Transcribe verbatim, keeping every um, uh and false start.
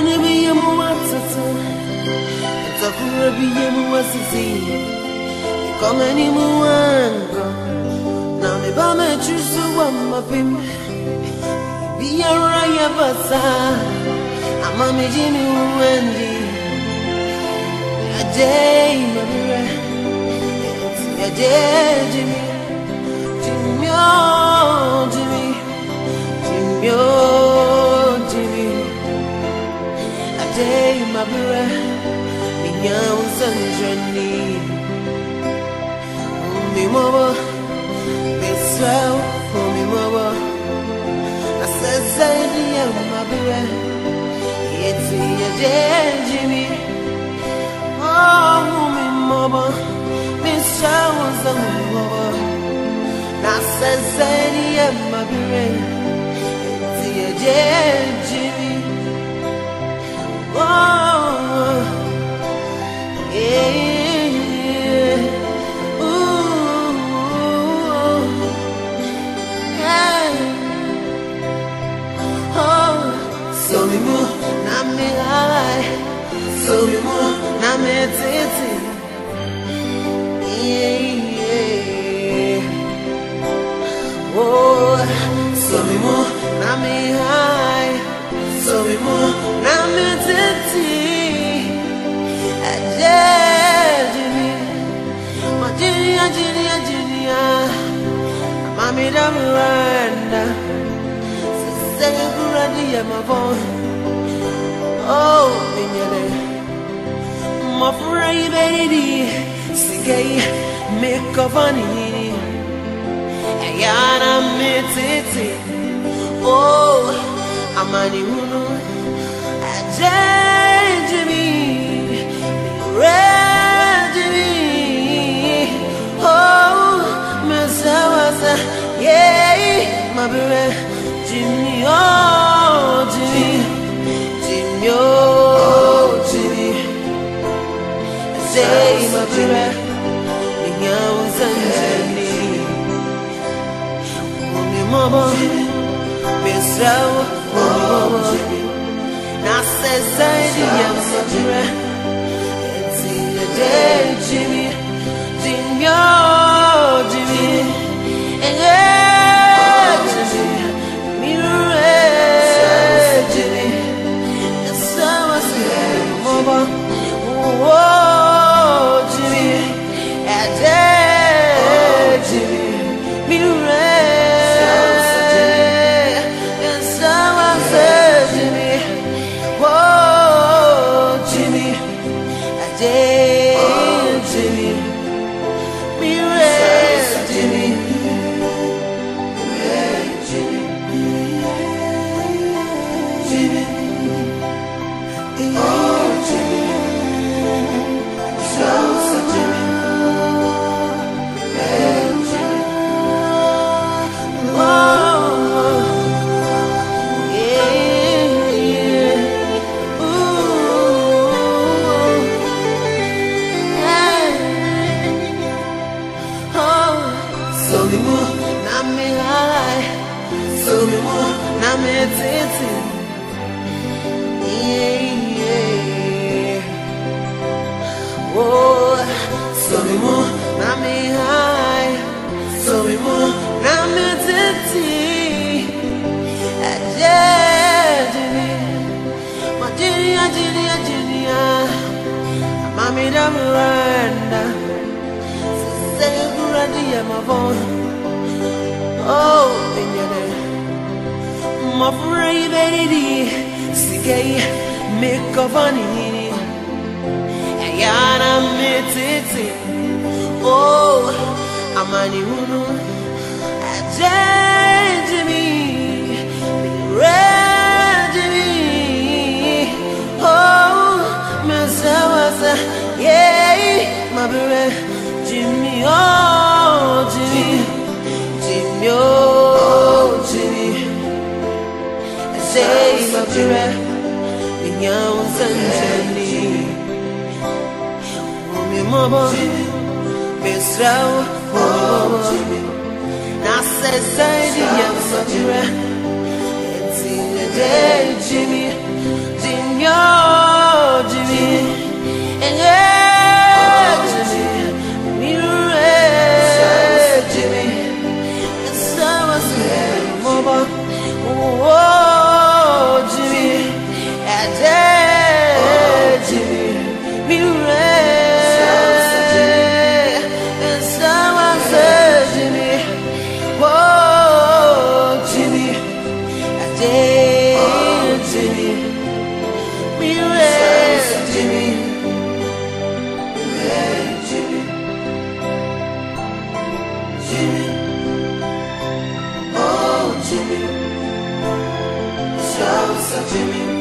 Only be a moment, it's a poor be a moment to see. Come any more, now me by my choose to one of him. Be a raya basa, I'm a me Jimmy Wendy. A day, a day, Jimmy, Jimmy, oh, Jimmy, Jimmy, oh, Jimmy. A day, my brother, me young son, Johnny. Me mama, me swell, me mama. I said, say, my brother, it's a day, Jimmy. Oh, me mama, me swell, mama. I said, say, my brother, it's a day, Jimmy. Oh, yeah. So me mo na me high, so me mo na me tete, yeah yeah. Oh, so me mo na me high, so me mo na me tete. Ajeni, ma jeni ajeni ajeni ah, mami da miranda. Say you my phone. Oh, minyele, my free baby, sige, make a funny. Ayana metete. Oh, amani hunu, ajeje mi, reje mi. Oh, me sawasa, yeah, my baby. Jimmy, oh, Jimmy, Jimmy, oh, Jimmy. Say, my baby, me young son, Jimmy. Oh, me mama, me slow, oh, Jimmy. Now say, say, the young son, Jimmy. It's the day, Jimmy, Jimmy, oh, Jimmy. And yeah. Oh, Jimmy, Jimmy, me and someone said Jimmy, oh, Jimmy, Jimmy, me Jimmy, Jimmy, Jimmy, oh, Jimmy. Oh, so me mo na me high, so me mo na me tete. Ajeni, ma jeni ajeni ajeni ah, mami da miranda. Say you ready my phone. Oh, minyele, my free baby, sige, make a funny. Ayana metete. Oh, amani hunu, ajeje mi, reje mi. Oh, me sawasa, yeah, my baby, Jimmy, oh, Jimmy, Jimmy, oh, Jimmy. Say, my baby, me young son, Jenny. Mama, Miss Row, oh, now say, say, the young Jimmy, it's in the day, Jimmy, Jimmy. Jimmy, me red, and someone said Jimmy, oh Jimmy, Jimmy, me red, Jimmy, Jimmy, Jimmy, oh Jimmy, so Jimmy.